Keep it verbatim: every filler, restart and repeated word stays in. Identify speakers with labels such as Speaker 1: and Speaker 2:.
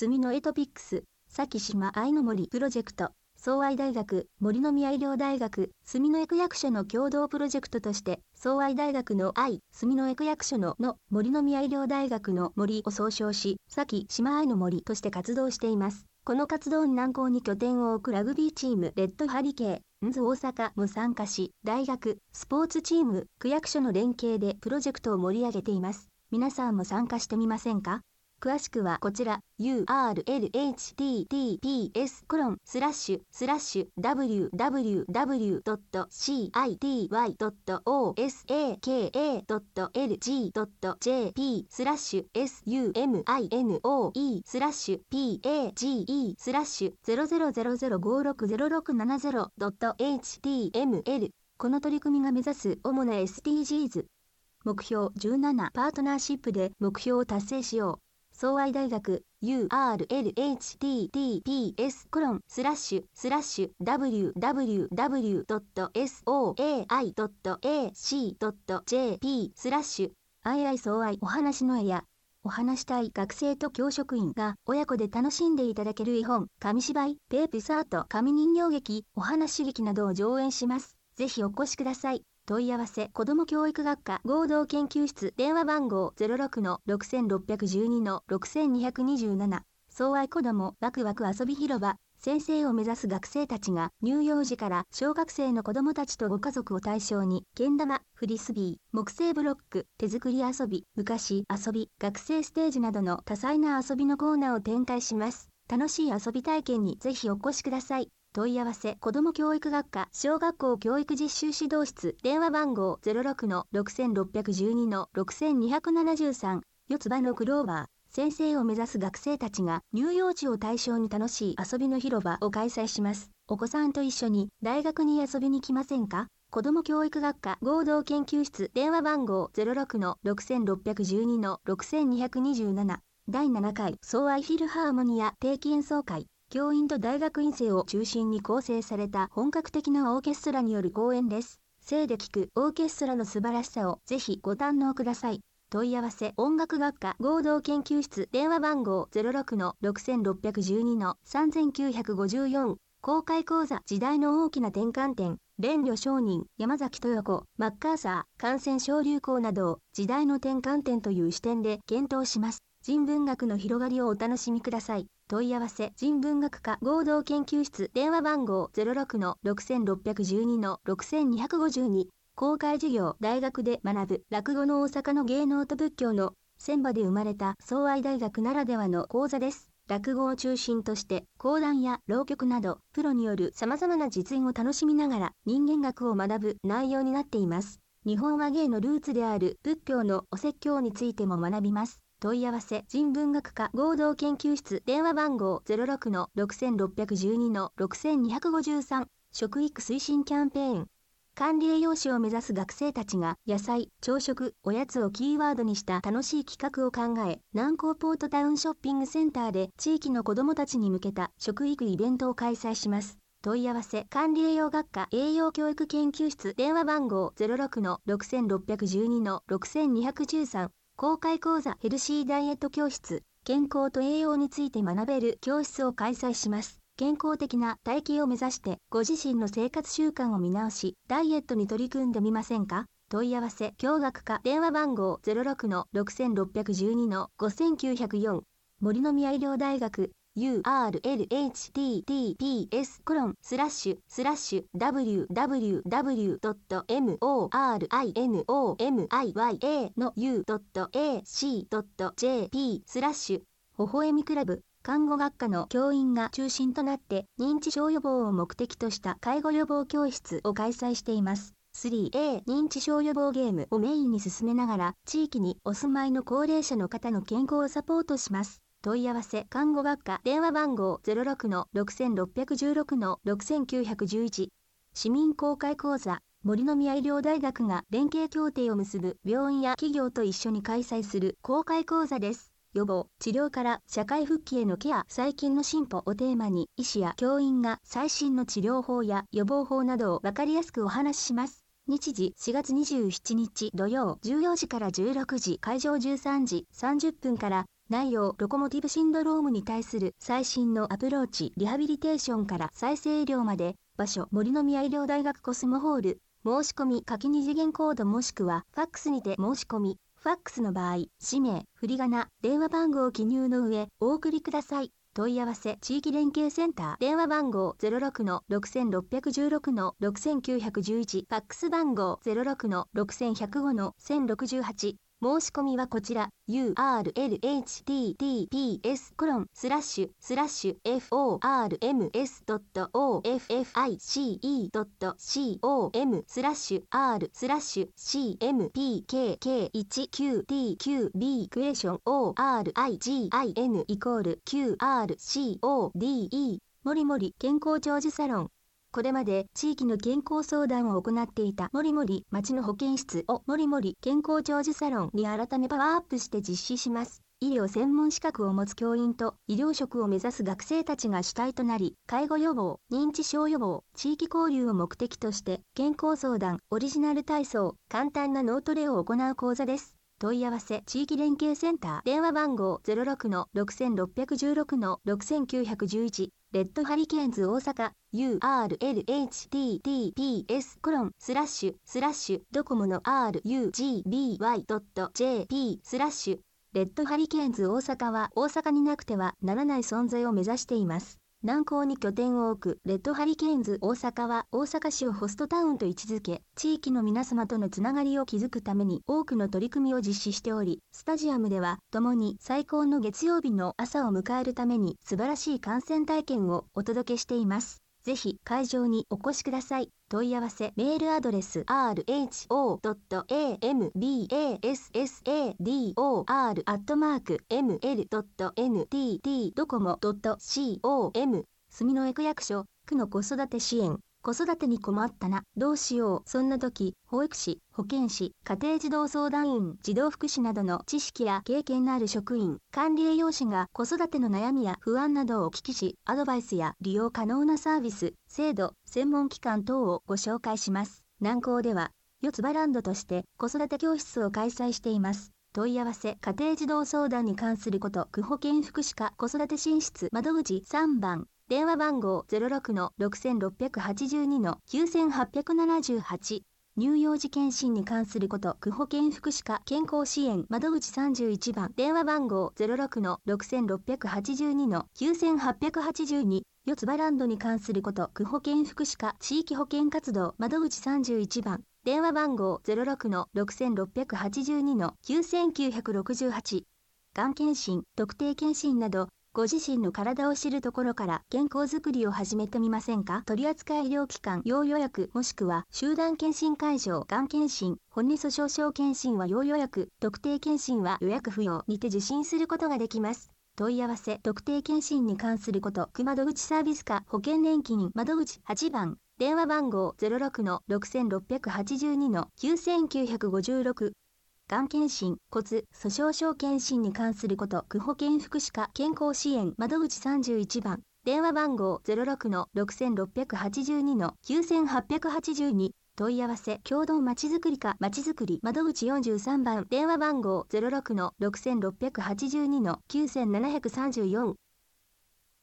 Speaker 1: 墨のエトピックス、崎島愛の森プロジェクト、相愛大学、森の宮医療大学、墨のエ区役所の共同プロジェクトとして、相愛大学の愛、墨のエ区役所のの森の宮医療大学の森を総称し、崎島愛の森として活動しています。この活動に南港に拠点を置くラグビーチームレッドハリケーンズ大阪も参加し、大学、スポーツチーム、区役所の連携でプロジェクトを盛り上げています。皆さんも参加してみませんか？詳しくはこちら ユーアールエルエイチティーティーピーエス コロンスラッシュスラッシュ ダブリューダブリューダブリュードットシーアイティーワイドットオーエスエーケーエードットエルジードットジェーピー スラッシュ エスユーエムアイエヌオーイー スラッシュ ピーエージーイー スラッシュゼロゼロゼロゼロごろくゼロろくななゼロドットエイチティーエムエル この取り組みが目指す主な エスディージーズ 目標じゅうななパートナーシップで目標を達成しよう。相愛大学 ユーアールエルエイチティーティーピーエス コロンスラッシュスラッシュ ダブリューダブリューダブリュードットソーアイドットエーシードットジェーピー スラッシュ愛愛相愛お話の絵やお話したい学生と教職員が親子で楽しんでいただける絵本、紙芝居、ペープスアート、紙人形劇、お話劇などを上演します。ぜひお越しください。問い合わせ子ども教育学科合同研究室電話番号 ゼロろくのろくろくいちにのろくにになな 相愛子どもワクワク遊び広場先生を目指す学生たちが乳幼児から小学生の子どもたちとご家族を対象にけん玉、フリスビー、木製ブロック、手作り遊び、昔遊び、学生ステージなどの多彩な遊びのコーナーを展開します。楽しい遊び体験にぜひお越しください。問い合わせ子ども教育学科小学校教育実習指導室電話番号 ゼロろくのろくろくいちにのろくにななさん 四つ葉のクローバー先生を目指す学生たちが乳幼児を対象に楽しい遊びの広場を開催します。お子さんと一緒に大学に遊びに来ませんか？子ども教育学科合同研究室電話番号 ゼロろくのろくろくいちにのろくにになな だいななかい相愛フィルハーモニア定期演奏会教員と大学院生を中心に構成された本格的なオーケストラによる公演です。生で聴くオーケストラの素晴らしさをぜひご堪能ください。問い合わせ音楽学科合同研究室電話番号 ゼロろくのろくろくいちにのさんきゅうごよん公開講座時代の大きな転換点蓮慮上人山崎豊子マッカーサー感染症流行などを時代の転換点という視点で検討します。人文学の広がりをお楽しみください。問い合わせ人文学科合同研究室電話番号 ゼロろくのろくろくいちにのろくにごに公開授業大学で学ぶ落語の大阪の芸能と仏教の船場で生まれた相愛大学ならではの講座です。落語を中心として講談や浪曲などプロによる様々な実演を楽しみながら人間学を学ぶ内容になっています。日本話芸のルーツである仏教のお説教についても学びます。問い合わせ人文学科合同研究室電話番号 ゼロろくのろくろくいちにのろくにごさん食育推進キャンペーン管理栄養士を目指す学生たちが野菜、朝食、おやつをキーワードにした楽しい企画を考え南港ポートタウンショッピングセンターで地域の子どもたちに向けた食育イベントを開催します。問い合わせ管理栄養学科栄養教育研究室電話番号 ゼロろくのろくろくいちにのろくにいさん公開講座ヘルシーダイエット教室健康と栄養について学べる教室を開催します。健康的な体型を目指してご自身の生活習慣を見直しダイエットに取り組んでみませんか？問い合わせ教学科電話番号 ゼロろくのろくろくいちにのごきゅうゼロよん森の宮医療大学 ユーアールエルエイチティーティーピーエス コロンスラッシュスラッシュ ダブリューダブリューダブリュードットモーリノミヤ の ユードットエーシードットジェーピー スラッシュ微笑みクラブ看護学科の教員が中心となって認知症予防を目的とした介護予防教室を開催しています。スリーエー 認知症予防ゲームをメインに進めながら地域にお住まいの高齢者の方の健康をサポートします。問い合わせ看護学科電話番号 ゼロろくのろくろくいちろくのろくきゅういち市民公開講座森の宮医療大学が連携協定を結ぶ病院や企業と一緒に開催する公開講座です。予防、治療から社会復帰へのケア、最近の進歩をテーマに医師や教員が最新の治療法や予防法などを分かりやすくお話しします。日時しがつにじゅうしちにち土曜じゅうよじからじゅうろくじ会場じゅうさんじさんじゅっぷんから内容ロコモティブシンドロームに対する最新のアプローチ、リハビリテーションから再生医療まで、場所、森の宮医療大学コスモホール、申し込み、下記二次元コードもしくは、ファックスにて申し込み、ファックスの場合、氏名、振り仮名、電話番号を記入の上、お送りください。問い合わせ、地域連携センター、電話番号 ゼロろくのろくろくいちろくのろくきゅういちいち、ファックス番号 ゼロろくのろくいちごのせんろくじゅうはち。申し込みはこちら ユーアールエルエイチティーティーピーエス コロンスラッシュスラッシュ エフオーアールエムエスドットオーエフエフアイシーイードットコム スラッシュ R スラッシュ シーエムピーケーケーいちきゅうティーキュービー クエスチョン オーアールアイジーアイエヌ イコール キューアールシーオーディーイー もりもり健康長寿サロン。これまで地域の健康相談を行っていたもりもり町の保健室をもりもり健康長寿サロンに改めパワーアップして実施します。医療専門資格を持つ教員と医療職を目指す学生たちが主体となり、介護予防、認知症予防、地域交流を目的として健康相談、オリジナル体操、簡単な脳トレを行う講座です。問い合わせ地域連携センター電話番号 ゼロろくのろくろくいちろくのろくきゅういちいちレッドハリケーンズ大阪 ユーアールエルエイチティーティーピーエス コロンスラッシュスラッシュドコモの アールユージービーワイドットジェーピー スラッシュレッドハリケーンズ大阪は大阪になくてはならない存在を目指しています。南港に拠点を置くレッドハリケーンズ大阪は大阪市をホストタウンと位置づけ、地域の皆様とのつながりを築くために多くの取り組みを実施しており、スタジアムでは共に最高の月曜日の朝を迎えるために素晴らしい観戦体験をお届けしています。ぜひ会場にお越しください。問い合わせメールアドレス アールエイチオードットエーエムビーエーエスエスエーディーオーアール アットマーク エムエルドットエヌティーティー ドコモドットコム 住之江区役所区の子育て支援。子育てに困ったな、どうしよう。そんな時、保育士、保健師、家庭児童相談員、児童福祉などの知識や経験のある職員、管理栄養士が子育ての悩みや不安などをお聞きし、アドバイスや利用可能なサービス、制度、専門機関等をご紹介します。南港では、四つ葉ランドとして子育て教室を開催しています。問い合わせ、家庭児童相談に関すること、区保健福祉課子育て進出窓口さんばん。電話番号 ゼロろくのろくろくはちにのきゅうはちななはち。乳幼児健診に関すること、区保健福祉課健康支援窓口さんじゅういちばん。電話番号 ゼロろくのろくろくはちにのきゅうはちはちに。四つ葉ランドに関すること、区保健福祉課地域保健活動窓口さんじゅういちばん。電話番号 ゼロろくのろくろくはちにのきゅうきゅうろくはち。がん検診、特定検診など、ご自身の体を知るところから健康づくりを始めてみませんか？取扱医療機関要予約もしくは集団検診会場、がん検診、骨粗鬆症検診は要予約、特定検診は予約不要にて受診することができます。問い合わせ、特定検診に関すること、区窓口サービス課保険年金窓口はちばん。電話番号 ゼロろくのろくろくはちにのきゅうきゅうごろく。がん検診、骨粗鬆症検診に関すること、区保健福祉課健康支援窓口さんじゅういちばん。電話番号 ゼロろくのろくろくはちにのきゅうはちはちに。問い合わせ、共同まちづくり課まちづくり窓口よんじゅうさんばん。電話番号 ゼロろくのろくろくはちにのきゅうななさんよん。